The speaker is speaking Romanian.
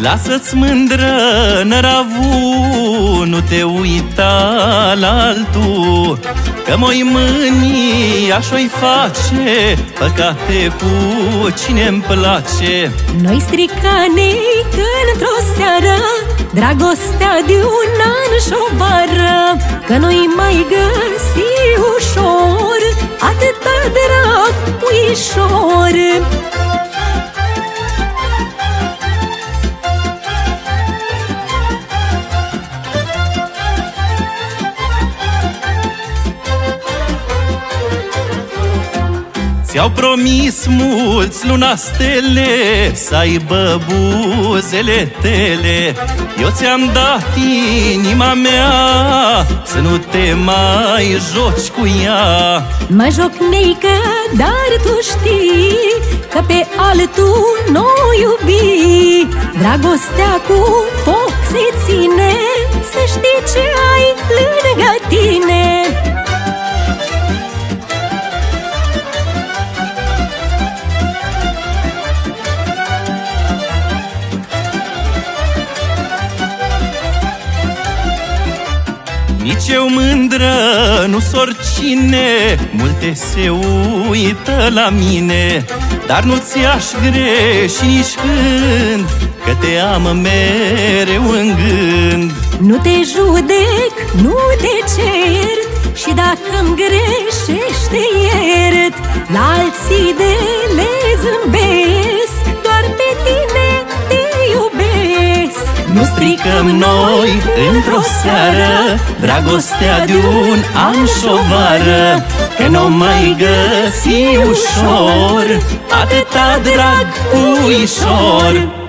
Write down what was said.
Lasă-ți mândră, năravu, nu te uita la altul, că moi mâni așa-i face păcate cu cine-mi place. Noi stricanei că într-o seară dragostea de un an și-o vară, că nu-i mai găsi ușor atâta drag puișor. Ți-au promis mulți luna stele să aibă buzele tele. Eu ți-am dat inima mea să nu te mai joci cu ea. Mă joc, neică, dar tu știi că pe altul nu iubi. Dragostea cu foc se ține, să știi ce ai lângă tine. Nici eu mândră, nu-s oricine, multe se uită la mine, dar nu ți-aș greși nici când, că te am mereu în gând. Nu te judec, nu te cert, și dacă-mi greșește iert. La alții de le zâmbesc, doar pe tine te iubesc. Nu stricăm noi într-o seară dragostea de un an și-o vară, că n-o mai găsi ușor atâta drag puișor.